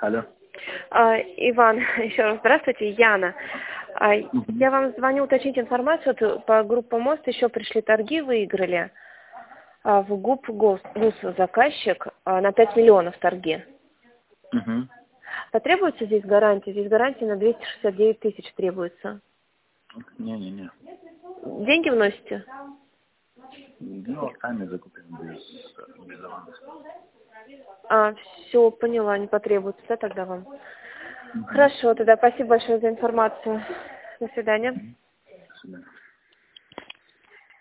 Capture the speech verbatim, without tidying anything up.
Алло. А, Иван, еще раз здравствуйте, Яна. А, Мгм. Я вам звоню уточнить информацию. Вот по группе МОСТ еще пришли торги, выиграли. А, в ГУП ГУС заказчик а, на пять миллионов торги. Угу. Потребуется здесь гарантия? Здесь гарантия на двести шестьдесят девять тысяч требуется. Не-не-не. Деньги вносите? Ну, сами закупим без, без аванса. А, все, поняла, не потребуется, да, тогда вам? Угу. Хорошо, тогда спасибо большое за информацию. До свидания. До свидания.